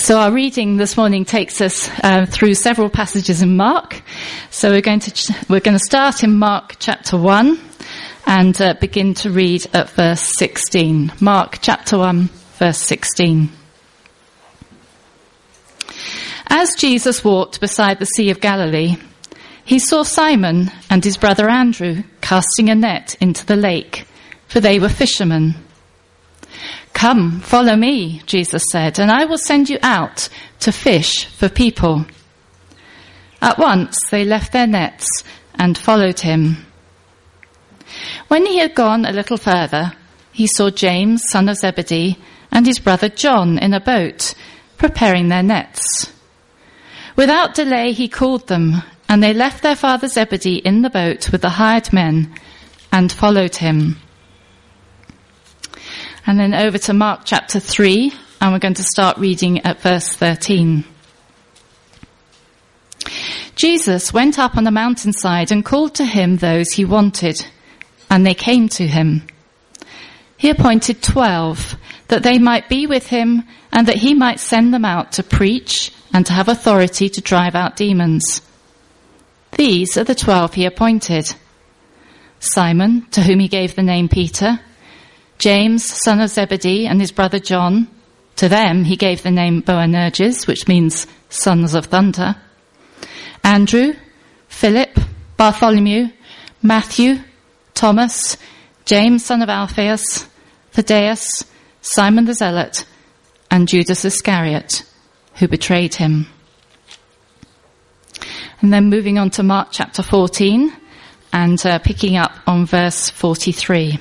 So our reading this morning takes us through several passages in Mark. So we're going to start in Mark chapter 1 and begin to read at verse 16. Mark chapter 1, verse 16. As Jesus walked beside the Sea of Galilee, he saw Simon and his brother Andrew casting a net into the lake, for they were fishermen. "Come, follow me," Jesus said, "and I will send you out to fish for people." At once they left their nets and followed him. When he had gone a little further, he saw James, son of Zebedee, and his brother John in a boat, preparing their nets. Without delay he called them, and they left their father Zebedee in the boat with the hired men and followed him. And then over to Mark chapter 3, and we're going to start reading at verse 13. Jesus went up on the mountainside and called to him those he wanted, and they came to him. He appointed 12, that they might be with him, and that he might send them out to preach and to have authority to drive out demons. These are the 12 he appointed: Simon, to whom he gave the name Peter; James, son of Zebedee, and his brother John. To them he gave the name Boanerges, which means sons of thunder. Andrew, Philip, Bartholomew, Matthew, Thomas, James, son of Alphaeus, Thaddeus, Simon the Zealot, and Judas Iscariot, who betrayed him. And then moving on to Mark chapter 14 and picking up on verse 43.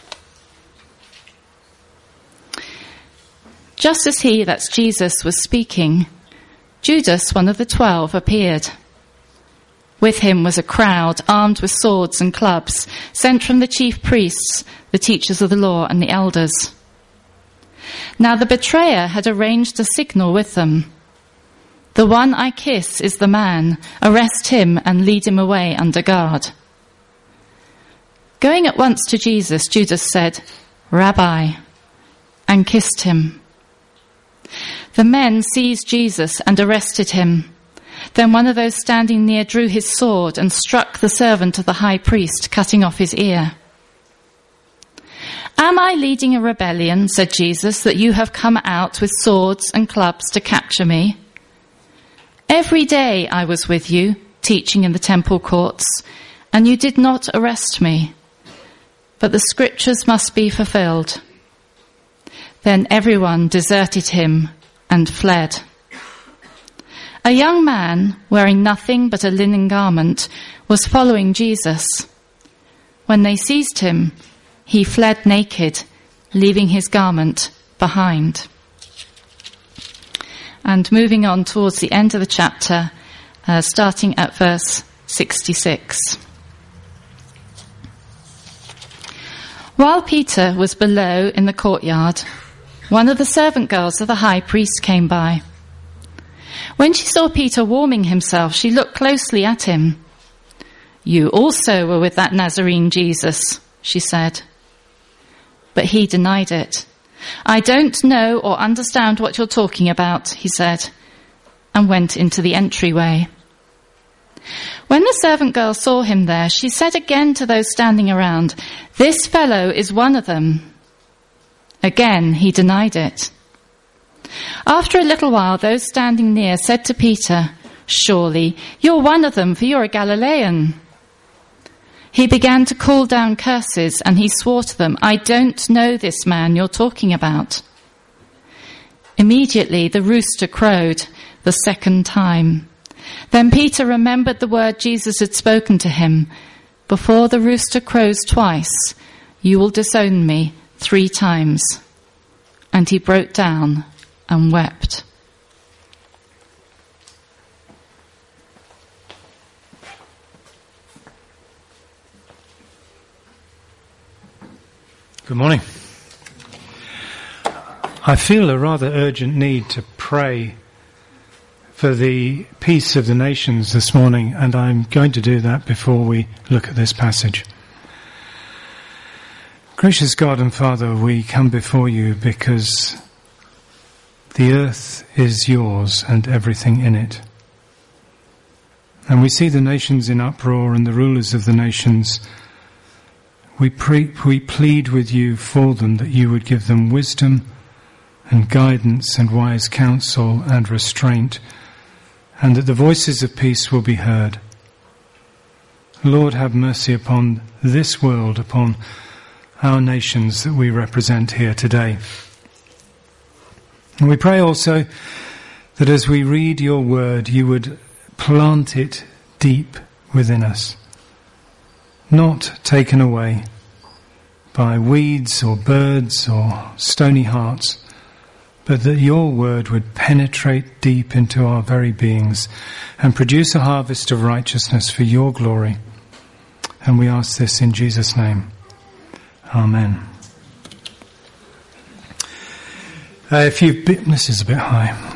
Just as he, that's Jesus, was speaking, Judas, one of the 12, appeared. With him was a crowd armed with swords and clubs, sent from the chief priests, the teachers of the law, and the elders. Now the betrayer had arranged a signal with them. "The one I kiss is the man. Arrest him and lead him away under guard." Going at once to Jesus, Judas said, "Rabbi," and kissed him. The men seized Jesus and arrested him. Then one of those standing near drew his sword and struck the servant of the high priest, cutting off his ear. "Am I leading a rebellion," said Jesus, "that you have come out with swords and clubs to capture me? Every day I was with you, teaching in the temple courts, and you did not arrest me. But the scriptures must be fulfilled." Then everyone deserted him and fled. A young man, wearing nothing but a linen garment, was following Jesus. When they seized him, he fled naked, leaving his garment behind. And moving on towards the end of the chapter, starting at verse 66. While Peter was below in the courtyard, one of the servant girls of the high priest came by. When she saw Peter warming himself, she looked closely at him. "You also were with that Nazarene Jesus," she said. But he denied it. "I don't know or understand what you're talking about," he said, and went into the entryway. When the servant girl saw him there, she said again to those standing around, "This fellow is one of them." Again, he denied it. After a little while, those standing near said to Peter, "Surely you're one of them, for you're a Galilean." He began to call down curses, and he swore to them, "I don't know this man you're talking about." Immediately the rooster crowed the second time. Then Peter remembered the word Jesus had spoken to him, "Before the rooster crows twice, you will disown me 3 times." And he broke down and wept. Good morning. I feel a rather urgent need to pray for the peace of the nations this morning, and I'm going to do that before we look at this passage. Gracious God and Father, we come before you because The earth is yours and everything in it. And we see the nations in uproar and the rulers of the nations. We plead with you for them that you would give them wisdom and guidance and wise counsel and restraint, and that the voices of peace will be heard. Lord, have mercy upon this world, upon our nations that we represent here today. And we pray also that as we read your word, you would plant it deep within us, not taken away by weeds or birds or stony hearts, but that your word would penetrate deep into our very beings and produce a harvest of righteousness for your glory. And we ask this in Jesus' name. Amen. This is a bit high.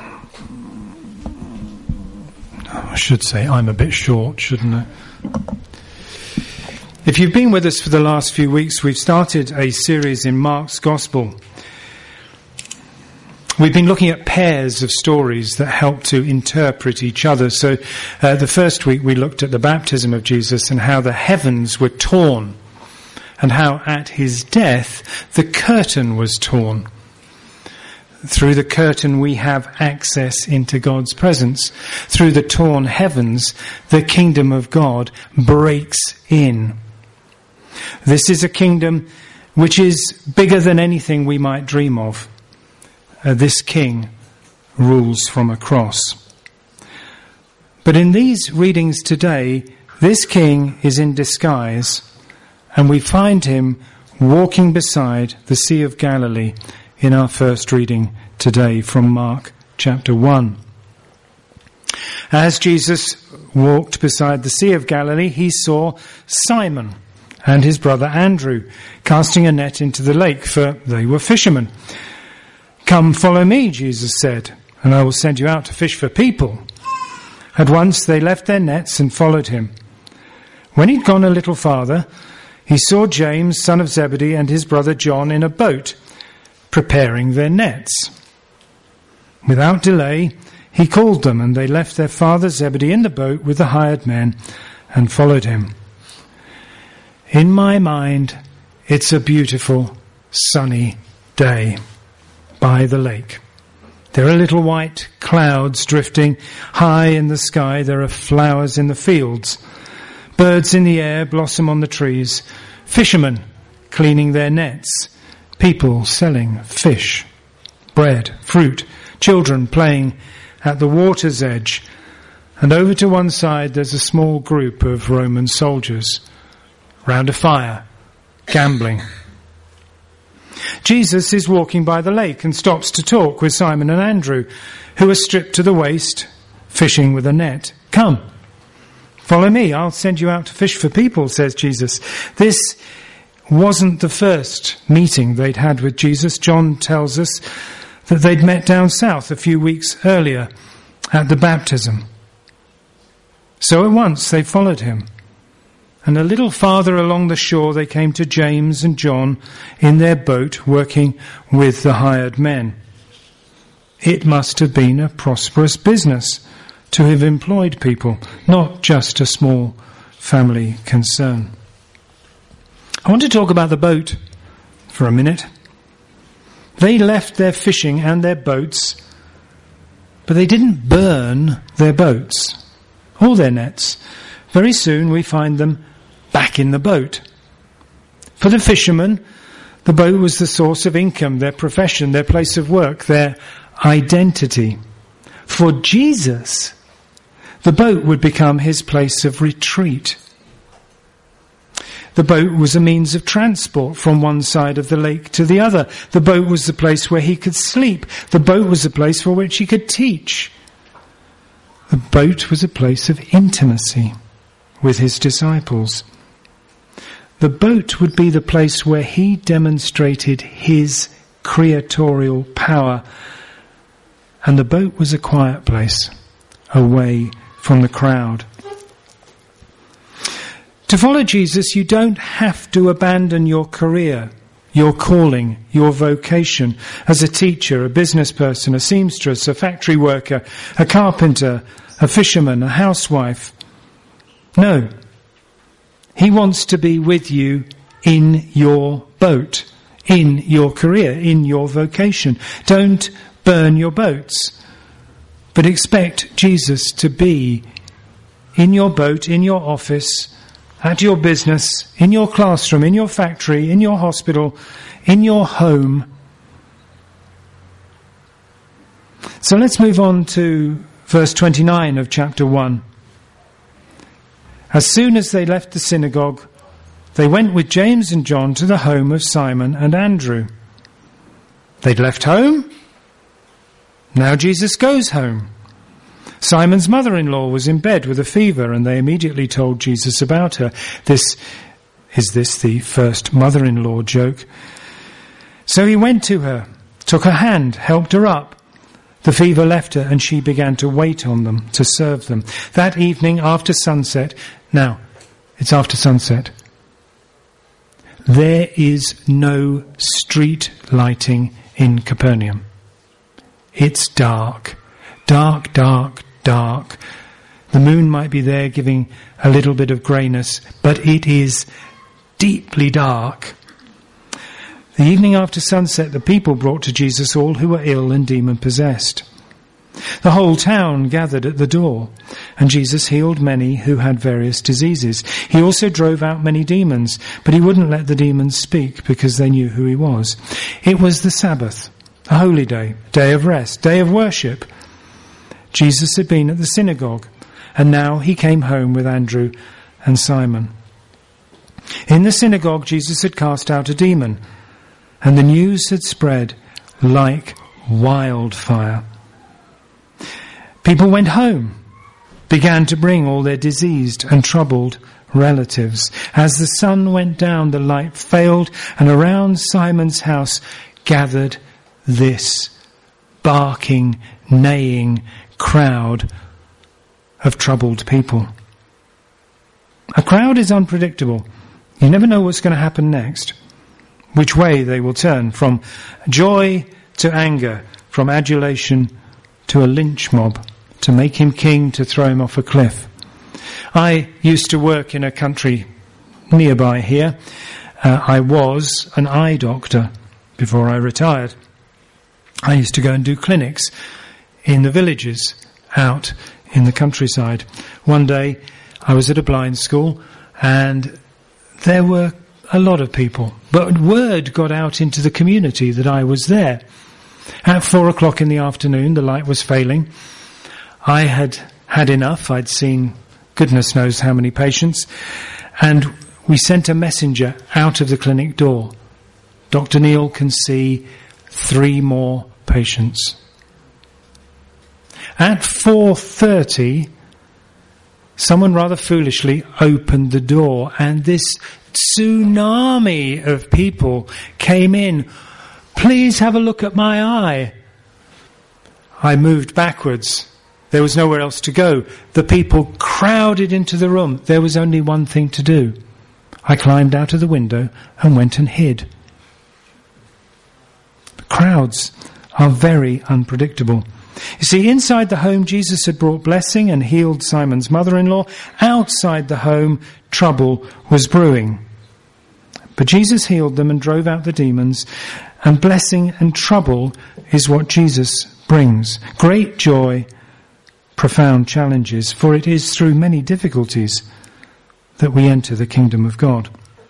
I should say I'm a bit short, shouldn't I? If you've been with us for the last few weeks, we've started a series in Mark's Gospel. We've been looking at pairs of stories that help to interpret each other. So the first week we looked at the baptism of Jesus and how the heavens were torn, and how at his death the curtain was torn. Through the curtain we have access into God's presence. Through the torn heavens, the kingdom of God breaks in. This is a kingdom which is bigger than anything we might dream of. This king rules from a cross. But in these readings today, this king is in disguise, and we find him walking beside the Sea of Galilee in our first reading today from Mark chapter 1. As Jesus walked beside the Sea of Galilee, he saw Simon and his brother Andrew casting a net into the lake, for they were fishermen. "Come, follow me," Jesus said, "and I will send you out to fish for people." At once they left their nets and followed him. When he'd gone a little farther, he saw James, son of Zebedee, and his brother John in a boat, preparing their nets. Without delay, he called them, and they left their father Zebedee in the boat with the hired men and followed him. In my mind, it's a beautiful, sunny day by the lake. There are little white clouds drifting high in the sky. There are flowers in the fields. Birds in the air blossom on the trees. Fishermen cleaning their nets. People selling fish, bread, fruit. Children playing at the water's edge. And over to one side there's a small group of Roman soldiers round a fire, gambling. Jesus is walking by the lake and stops to talk with Simon and Andrew, who are stripped to the waist, fishing with a net. "Come, follow me, I'll send you out to fish for people," says Jesus. This wasn't the first meeting they'd had with Jesus. John tells us that they'd met down south a few weeks earlier at the baptism. So at once they followed him. And a little farther along the shore they came to James and John in their boat working with the hired men. It must have been a prosperous business to have employed people, not just a small family concern. I want to talk about the boat for a minute. They left their fishing and their boats, but they didn't burn their boats or their nets. Very soon we find them back in the boat. For the fishermen, the boat was the source of income, their profession, their place of work, their identity. For Jesus, the boat would become his place of retreat. The boat was a means of transport from one side of the lake to the other. The boat was the place where he could sleep. The boat was a place for which he could teach. The boat was a place of intimacy with his disciples. The boat would be the place where he demonstrated his creatorial power. And the boat was a quiet place, away from the crowd. To follow Jesus, you don't have to abandon your career, your calling, your vocation as a teacher, a business person, a seamstress, a factory worker, a carpenter, a fisherman, a housewife. No. He wants to be with you in your boat, in your career, in your vocation. Don't burn your boats, but expect Jesus to be in your boat, in your office, at your business, in your classroom, in your factory, in your hospital, in your home. So let's move on to verse 29 of chapter 1. As soon as they left the synagogue, they went with James and John to the home of Simon and Andrew. They'd left home. Now Jesus goes home. Simon's mother-in-law was in bed with a fever, and they immediately told Jesus about her. Is this the first mother-in-law joke? So he went to her, took her hand, helped her up. The fever left her, and she began to wait on them, to serve them. That evening after sunset, now, it's after sunset, there is no street lighting in Capernaum. It's dark. Dark, dark, dark. The moon might be there giving a little bit of greyness, but it is deeply dark. The evening after sunset, the people brought to Jesus all who were ill and demon-possessed. The whole town gathered at the door, and Jesus healed many who had various diseases. He also drove out many demons, but he wouldn't let the demons speak because they knew who he was. It was the Sabbath, a holy day, day of rest, day of worship. Jesus had been at the synagogue, and now he came home with Andrew and Simon. In the synagogue, Jesus had cast out a demon, and the news had spread like wildfire. People went home, began to bring all their diseased and troubled relatives. As the sun went down, the light failed, and around Simon's house gathered this barking, neighing crowd of troubled people. A crowd is unpredictable. You never know what's going to happen next, which way they will turn, from joy to anger, from adulation to a lynch mob, to make him king, to throw him off a cliff. I used to work in a country nearby here. I was an eye doctor before I retired. I used to go and do clinics in the villages out in the countryside. One day I was at a blind school, and there were a lot of people, but word got out into the community that I was there. At 4:00 in the afternoon, the light was failing. I had had enough. I'd seen goodness knows how many patients, and we sent a messenger out of the clinic door. Dr. Neil can see 3 more patients. At 4:30, someone rather foolishly opened the door, and this tsunami of people came in. Please have a look at my eye. I moved backwards. There was nowhere else to go. The people crowded into the room. There was only one thing to do. I climbed out of the window and went and hid. Crowds are very unpredictable. You see, inside the home, Jesus had brought blessing and healed Simon's mother-in-law. Outside the home, trouble was brewing. But Jesus healed them and drove out the demons, and blessing and trouble is what Jesus brings. Great joy, profound challenges, for it is through many difficulties that we enter the kingdom of God.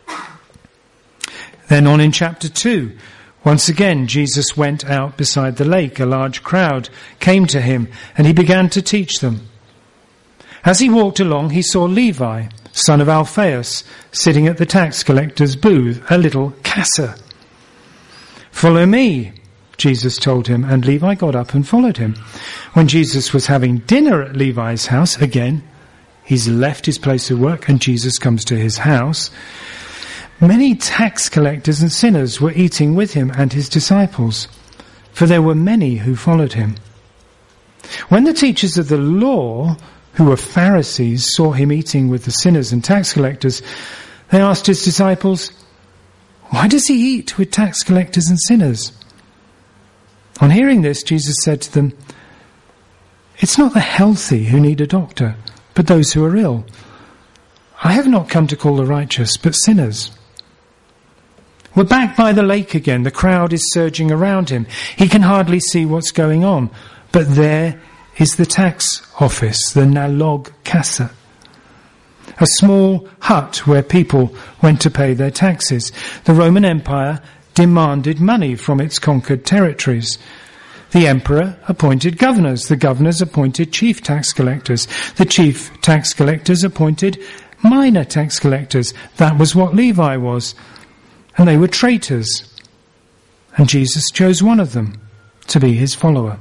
Then on in chapter 2, once again Jesus went out beside the lake. A large crowd came to him, and he began to teach them. As he walked along, he saw Levi, son of Alphaeus, sitting at the tax collector's booth, a little casser. "Follow me," Jesus told him, and Levi got up and followed him. When Jesus was having dinner at Levi's house, again, he's left his place of work and Jesus comes to his house. Many tax collectors and sinners were eating with him and his disciples, for there were many who followed him. When the teachers of the law, who were Pharisees, saw him eating with the sinners and tax collectors, they asked his disciples, Why does he eat with tax collectors and sinners?" On hearing this, Jesus said to them, "It's not the healthy who need a doctor, but those who are ill. I have not come to call the righteous, but sinners." We're back by the lake again. The crowd is surging around him. He can hardly see what's going on. But there is the tax office, the Nalog Kassa, a small hut where people went to pay their taxes. The Roman Empire demanded money from its conquered territories. The emperor appointed governors. The governors appointed chief tax collectors. The chief tax collectors appointed minor tax collectors. That was what Levi was. And they were traitors. And Jesus chose one of them to be his follower.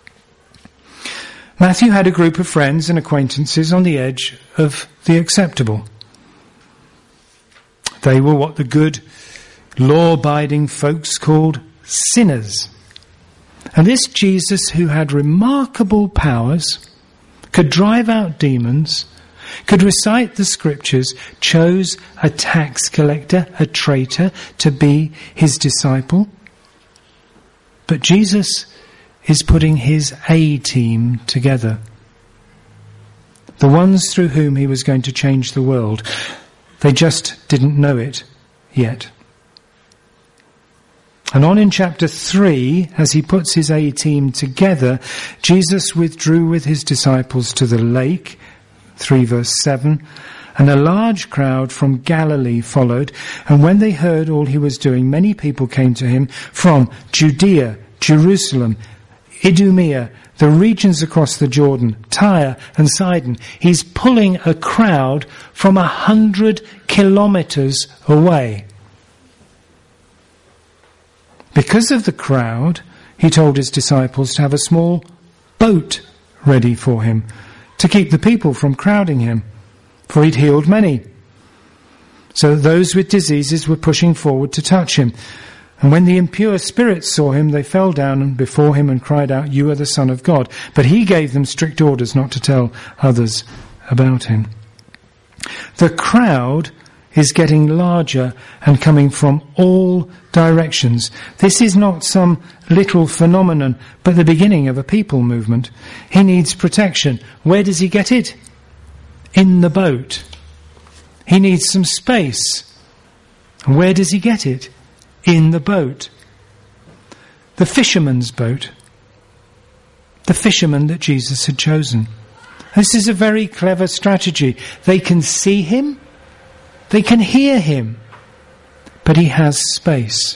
Matthew had a group of friends and acquaintances on the edge of the acceptable. They were what the good, law-abiding folks called sinners. And this Jesus, who had remarkable powers, could drive out demons, could recite the scriptures, chose a tax collector, a traitor, to be his disciple. But Jesus is putting his A-team together. The ones through whom he was going to change the world. They just didn't know it yet. And on in chapter 3, as he puts his A-team together, Jesus withdrew with his disciples to the lake, 3 verse 7, and a large crowd from Galilee followed, and when they heard all he was doing, many people came to him from Judea, Jerusalem, Idumea, the regions across the Jordan, Tyre and Sidon. He's pulling a crowd from 100 kilometers away. Because of the crowd, he told his disciples to have a small boat ready for him, to keep the people from crowding him, for he'd healed many. So those with diseases were pushing forward to touch him. And when the impure spirits saw him, they fell down before him and cried out, "You are the Son of God." But he gave them strict orders not to tell others about him. The crowd is getting larger and coming from all directions. This is not some little phenomenon, but the beginning of a people movement. He needs protection. Where does he get it? In the boat. He needs some space. Where does he get it? In the boat. The fisherman's boat. The fisherman that Jesus had chosen. This is a very clever strategy. They can see him. They can hear him. But he has space.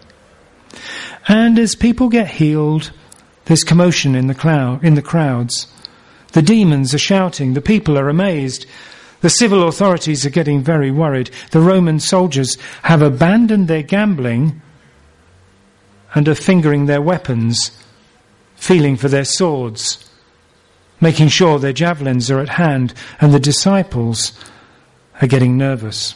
And as people get healed, there's commotion in the crowds. The demons are shouting. The people are amazed. The civil authorities are getting very worried. The Roman soldiers have abandoned their gambling and are fingering their weapons, feeling for their swords, making sure their javelins are at hand, and the disciples are getting nervous.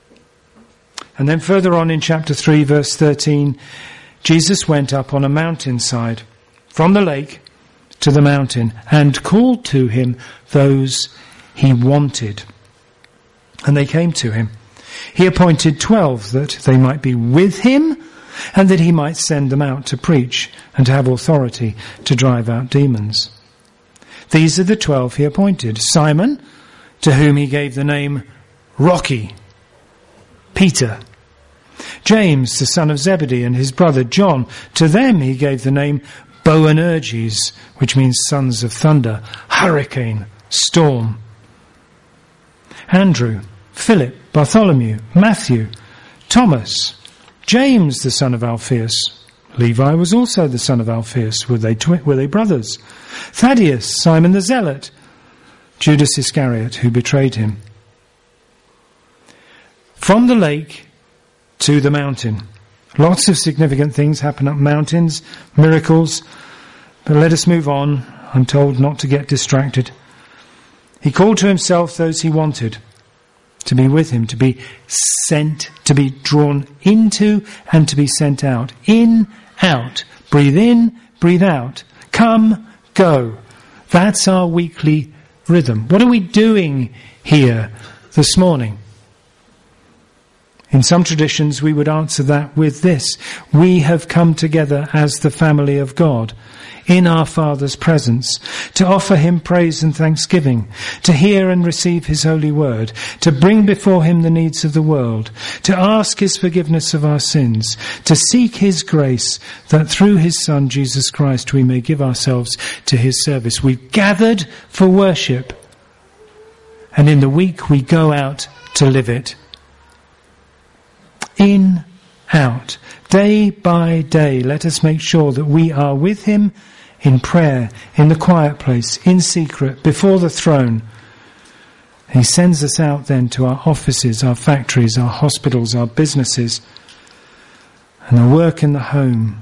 And then further on in chapter 3, verse 13, Jesus went up on a mountainside from the lake to the mountain and called to him those he wanted. And they came to him. He appointed 12 that they might be with him and that he might send them out to preach and to have authority to drive out demons. These are the 12 he appointed. Simon, to whom he gave the name Rocky. Peter. James, the son of Zebedee, and his brother John. To them he gave the name Boanerges, which means sons of thunder, hurricane, storm. Andrew, Philip, Bartholomew, Matthew, Thomas, James the son of Alphaeus. Levi was also the son of Alphaeus. Were they brothers? Thaddeus, Simon the Zealot, Judas Iscariot, who betrayed him. From the lake to the mountain. Lots of significant things happen up mountains, miracles. But let us move on. I'm told not to get distracted. He called to himself those he wanted to be with him, to be sent, to be drawn into and to be sent out. In, out. Breathe in, breathe out. Come, go. That's our weekly rhythm. What are we doing here this morning? In some traditions, we would answer that with this: we have come together as the family of God, in our Father's presence, to offer him praise and thanksgiving, to hear and receive his holy word, to bring before him the needs of the world, to ask his forgiveness of our sins, to seek his grace, that through his Son, Jesus Christ, we may give ourselves to his service. We've gathered for worship, and in the week we go out to live it. In, out, day by day, let us make sure that we are with him in prayer, in the quiet place, in secret, before the throne. He sends us out then to our offices, our factories, our hospitals, our businesses, and the work in the home.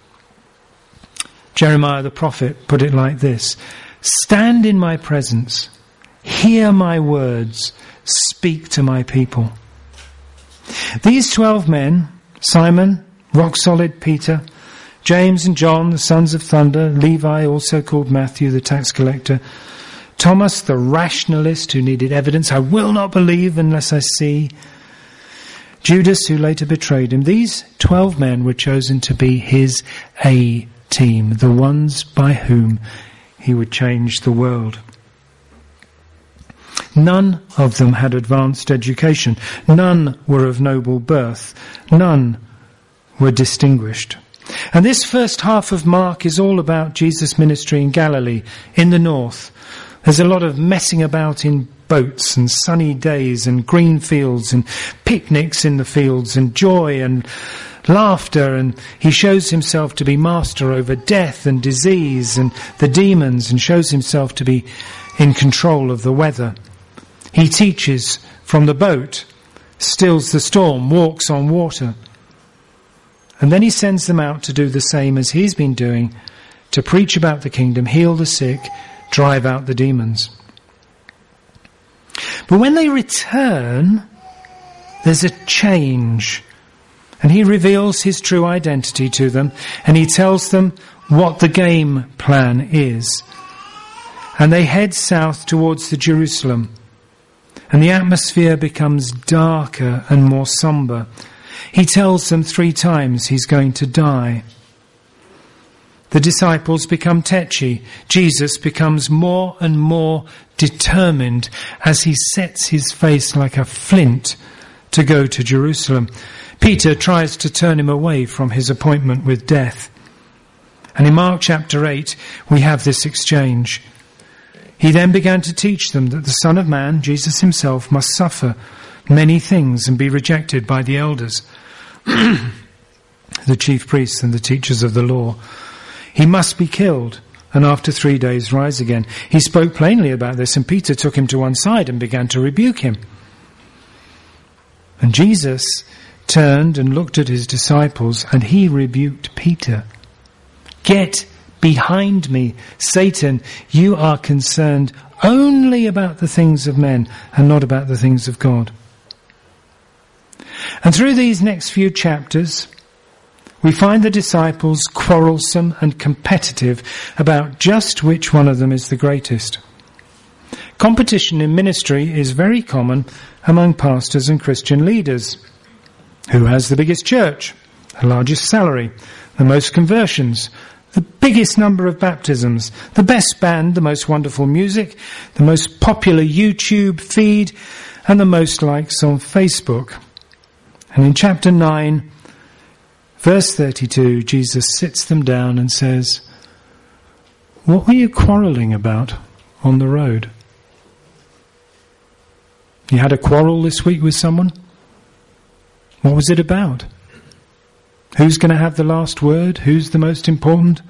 Jeremiah the prophet put it like this: stand in my presence, hear my words, speak to my people. These 12 men, Simon, rock-solid Peter, James and John, the sons of thunder, Levi, also called Matthew, the tax collector, Thomas, the rationalist who needed evidence, I will not believe unless I see, Judas, who later betrayed him. These 12 men were chosen to be his A-team, the ones by whom he would change the world. None of them had advanced education. None were of noble birth. None were distinguished. And this first half of Mark is all about Jesus' ministry in Galilee, in the north. There's a lot of messing about in boats and sunny days and green fields and picnics in the fields and joy and laughter, and he shows himself to be master over death and disease and the demons, and shows himself to be in control of the weather. He teaches from the boat, stills the storm, walks on water. And then he sends them out to do the same as he's been doing, to preach about the kingdom, heal the sick, drive out the demons. But when they return, there's a change. And he reveals his true identity to them, and he tells them what the game plan is. And they head south towards the Jerusalem. And the atmosphere becomes darker and more somber. He tells them 3 times he's going to die. The disciples become tetchy. Jesus becomes more and more determined as he sets his face like a flint to go to Jerusalem. Peter tries to turn him away from his appointment with death. And in Mark chapter 8, we have this exchange. He then began to teach them that the Son of Man, Jesus himself, must suffer many things and be rejected by the elders, the chief priests and the teachers of the law. He must be killed and after 3 days rise again. He spoke plainly about this, and Peter took him to one side and began to rebuke him. And Jesus turned and looked at his disciples, and he rebuked Peter. Get behind me, Satan. You are concerned only about the things of men and not about the things of God. And through these next few chapters, we find the disciples quarrelsome and competitive about just which one of them is the greatest. Competition in ministry is very common among pastors and Christian leaders. Who has the biggest church, the largest salary, the most conversions, the biggest number of baptisms, the best band, the most wonderful music, the most popular YouTube feed, and the most likes on Facebook. And in chapter 9, verse 32, Jesus sits them down and says, what were you quarrelling about on the road? You had a quarrel this week with someone? What was it about? Who's going to have the last word? Who's the most important?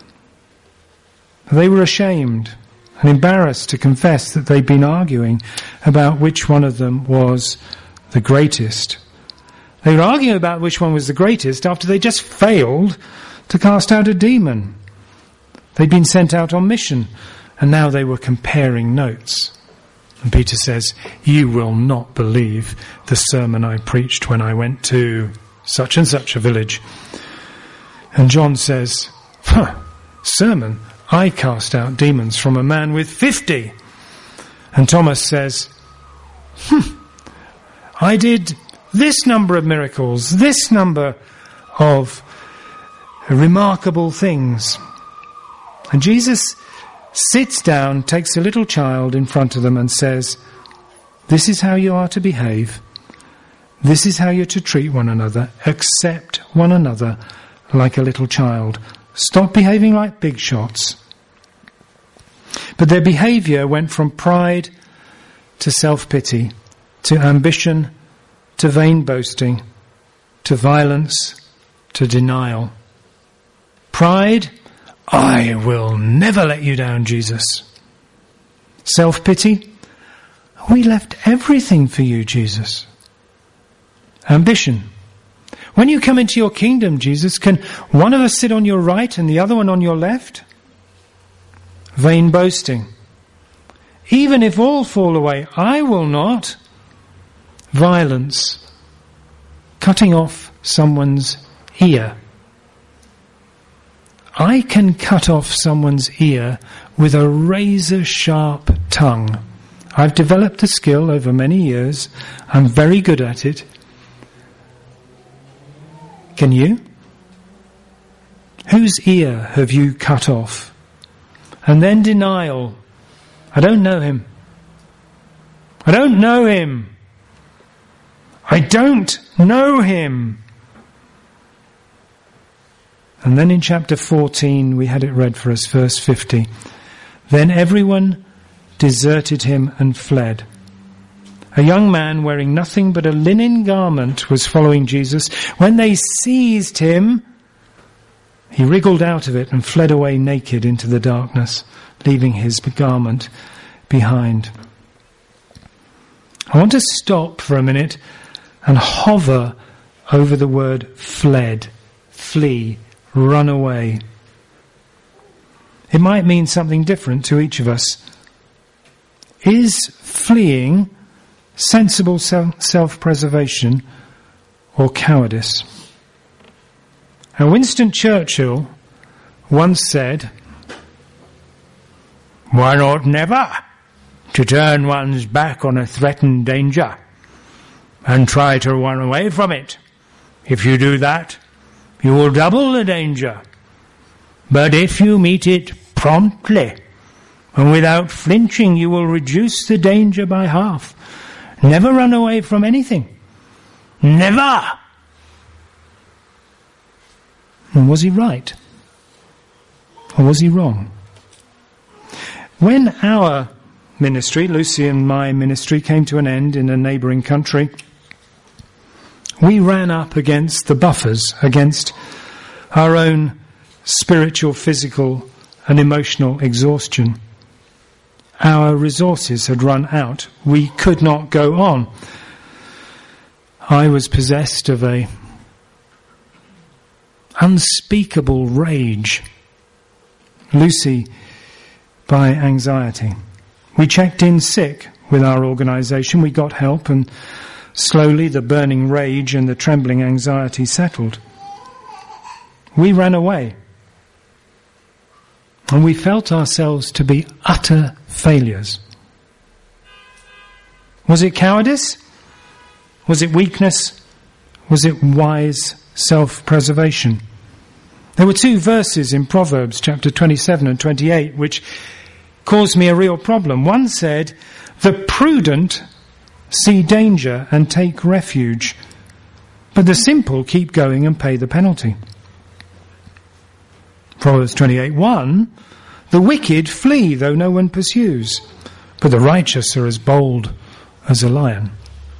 They were ashamed and embarrassed to confess that they'd been arguing about which one of them was the greatest. They were arguing about which one was the greatest after they just failed to cast out a demon. They'd been sent out on mission, and now they were comparing notes. And Peter says, you will not believe the sermon I preached when I went to such and such a village. And John says, sermon? I cast out demons from a man with 50. And Thomas says, I did this number of miracles, this number of remarkable things. And Jesus sits down, takes a little child in front of them and says, this is how you are to behave. This is how you're to treat one another. Accept one another like a little child. Stop behaving like big shots. But their behaviour went from pride to self-pity, to ambition, to vain boasting, to violence, to denial. Pride, I will never let you down, Jesus. Self-pity, we left everything for you, Jesus. Ambition, when you come into your kingdom, Jesus, can one of us sit on your right and the other one on your left? Vain boasting, even if all fall away, I will not. Violence, cutting off someone's ear. I can cut off someone's ear with a razor-sharp tongue. I've developed the skill over many years. I'm very good at it. Can you? Whose ear have you cut off? And then denial. I don't know him. I don't know him. I don't know him. And then in chapter 14, we had it read for us, verse 50. Then everyone deserted him and fled. A young man wearing nothing but a linen garment was following Jesus. When they seized him, he wriggled out of it and fled away naked into the darkness, leaving his garment behind. I want to stop for a minute and hover over the word fled, flee, run away. It might mean something different to each of us. Is fleeing sensible self-preservation or cowardice? Now, Winston Churchill once said, one ought never to turn one's back on a threatened danger and try to run away from it. If you do that, you will double the danger. But if you meet it promptly and without flinching, you will reduce the danger by half. Never run away from anything. Never! And was he right? Or was he wrong? When our ministry, Lucy and my ministry, came to an end in a neighbouring country, we ran up against the buffers, against our own spiritual, physical and emotional exhaustion. Our resources had run out. We could not go on. I was possessed of a unspeakable rage. Lucy by anxiety. We checked in sick with our organisation. We got help, and slowly the burning rage and the trembling anxiety settled. We ran away. And we felt ourselves to be utter failures. Was it cowardice? Was it weakness? Was it wise self-preservation? There were two verses in Proverbs chapter 27 and 28 which caused me a real problem. One said, the prudent see danger and take refuge, but the simple keep going and pay the penalty. Proverbs 28:1, the wicked flee though no one pursues, but the righteous are as bold as a lion.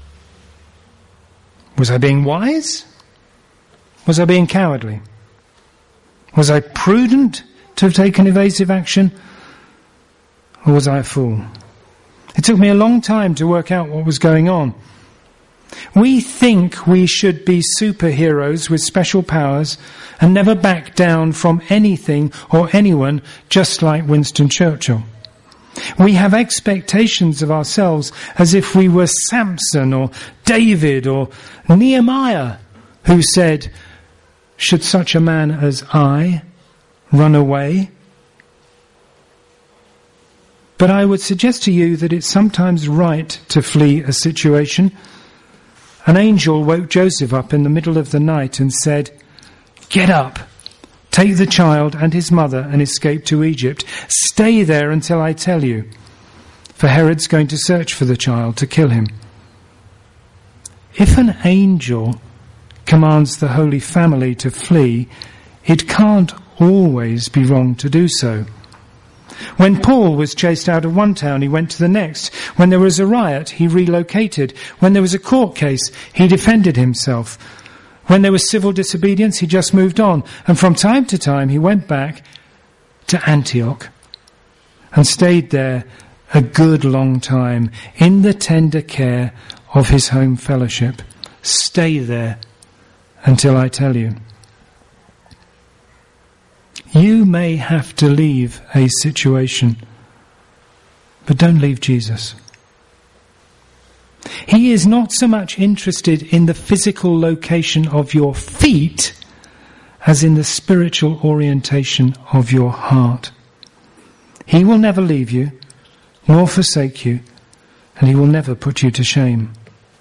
Was I being wise? Was I being cowardly? Was I prudent to have taken evasive action? Or was I a fool? It took me a long time to work out what was going on. We think we should be superheroes with special powers and never back down from anything or anyone, just like Winston Churchill. We have expectations of ourselves as if we were Samson or David or Nehemiah, who said, should such a man as I run away? But I would suggest to you that it's sometimes right to flee a situation An angel woke Joseph up in the middle of the night and said, "Get up, take the child and his mother and escape to Egypt. Stay there until I tell you, for Herod's going to search for the child to kill him." If an angel commands the Holy Family to flee, it can't always be wrong to do so. When Paul was chased out of one town, he went to the next. When there was a riot, he relocated. When there was a court case, he defended himself. When there was civil disobedience, he just moved on. And from time to time, he went back to Antioch and stayed there a good long time in the tender care of his home fellowship. Stay there until I tell you. You may have to leave a situation, but don't leave Jesus. He is not so much interested in the physical location of your feet as in the spiritual orientation of your heart. He will never leave you, nor forsake you, and he will never put you to shame.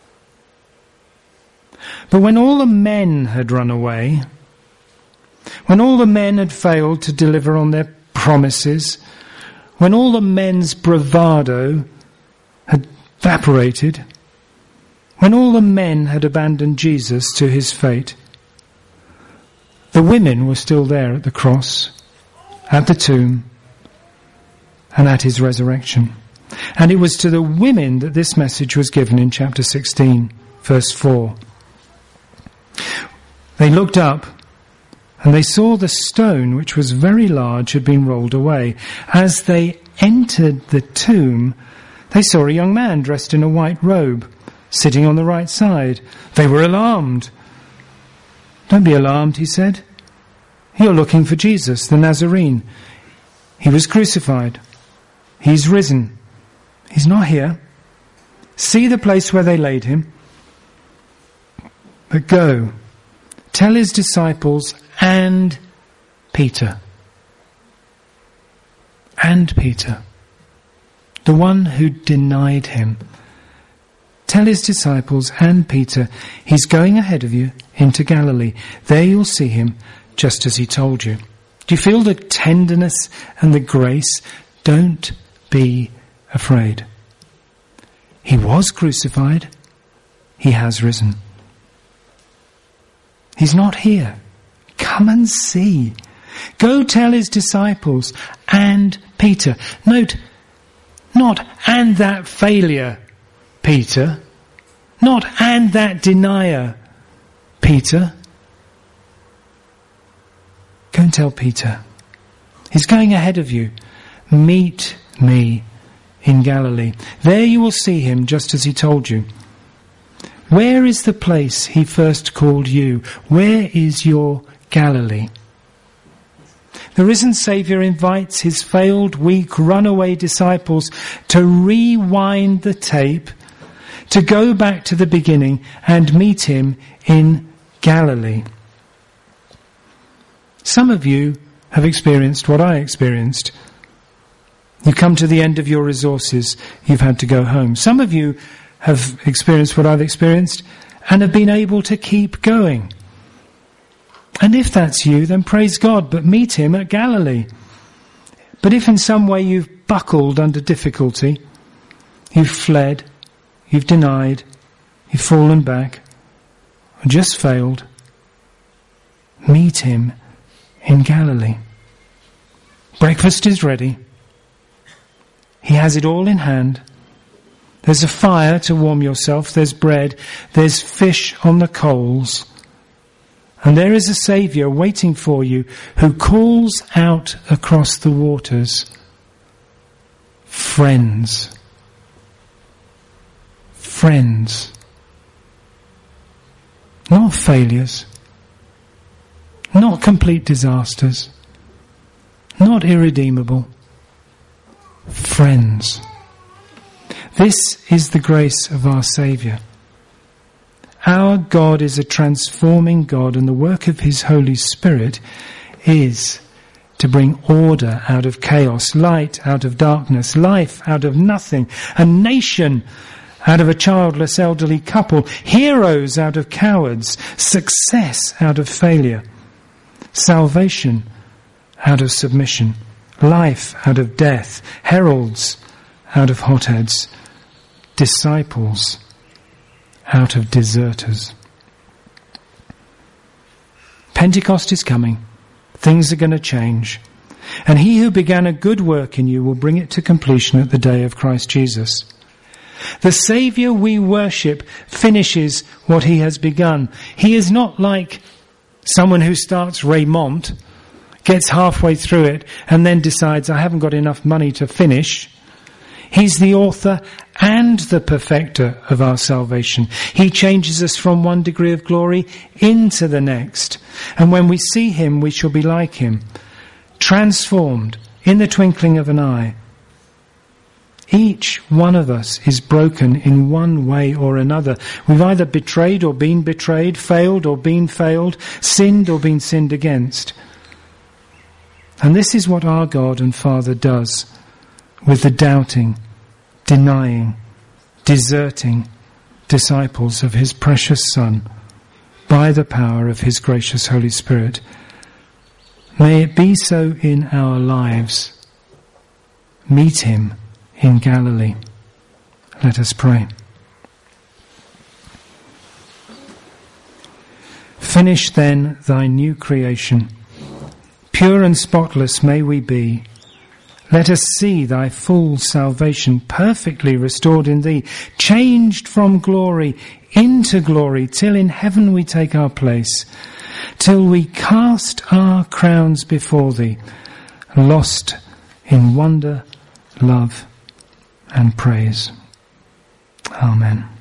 But when all the men had run away, when all the men had failed to deliver on their promises, when all the men's bravado had evaporated, when all the men had abandoned Jesus to his fate, the women were still there at the cross, at the tomb, and at his resurrection. And it was to the women that this message was given in chapter 16, verse 4. They looked up, and they saw the stone, which was very large, had been rolled away. As they entered the tomb, they saw a young man dressed in a white robe, sitting on the right side. They were alarmed. "Don't be alarmed," he said. "You're looking for Jesus, the Nazarene. He was crucified. He's risen. He's not here. See the place where they laid him. But go, tell his disciples and Peter, the one who denied him. Tell his disciples and Peter, he's going ahead of you into Galilee. There you'll see him just as he told you." Do you feel the tenderness and the grace? Don't be afraid. He was crucified. He has risen. He's not here. Come and see. Go tell his disciples and Peter. Note, not "and that failure, Peter." Not "and that denier, Peter." Go and tell Peter. He's going ahead of you. Meet me in Galilee. There you will see him just as he told you. Where is the place he first called you? Where is your Galilee? The risen Saviour invites his failed, weak, runaway disciples to rewind the tape, to go back to the beginning and meet him in Galilee. Some of you have experienced what I experienced. You've come to the end of your resources. You've had to go home. Some of you have experienced what I've experienced and have been able to keep going. And if that's you, then praise God, but meet him at Galilee. But if in some way you've buckled under difficulty, you've fled, you've denied, you've fallen back, or just failed, meet him in Galilee. Breakfast is ready. He has it all in hand. There's a fire to warm yourself, there's bread, there's fish on the coals. And there is a Saviour waiting for you who calls out across the waters, friends. Friends. Not failures. Not complete disasters. Not irredeemable. Friends. This is the grace of our Saviour. Our God is a transforming God, and the work of his Holy Spirit is to bring order out of chaos, light out of darkness, life out of nothing, a nation out of a childless elderly couple, heroes out of cowards, success out of failure, salvation out of submission, life out of death, heralds out of hotheads, disciples out of deserters. Pentecost is coming. Things are going to change. And he who began a good work in you will bring it to completion at the day of Christ Jesus. The Saviour we worship finishes what he has begun. He is not like someone who starts Raymond, gets halfway through it, and then decides, I haven't got enough money to finish. He's the author and the perfecter of our salvation. He changes us from one degree of glory into the next. And when we see him, we shall be like him, transformed in the twinkling of an eye. Each one of us is broken in one way or another. We've either betrayed or been betrayed, failed or been failed, sinned or been sinned against. And this is what our God and Father does with the doubting, denying, deserting disciples of his precious Son by the power of his gracious Holy Spirit. May it be so in our lives. Meet him in Galilee. Let us pray. Finish then thy new creation. Pure and spotless may we be. Let us see thy full salvation perfectly restored in thee, changed from glory into glory, till in heaven we take our place, till we cast our crowns before thee, lost in wonder, love, and praise. Amen.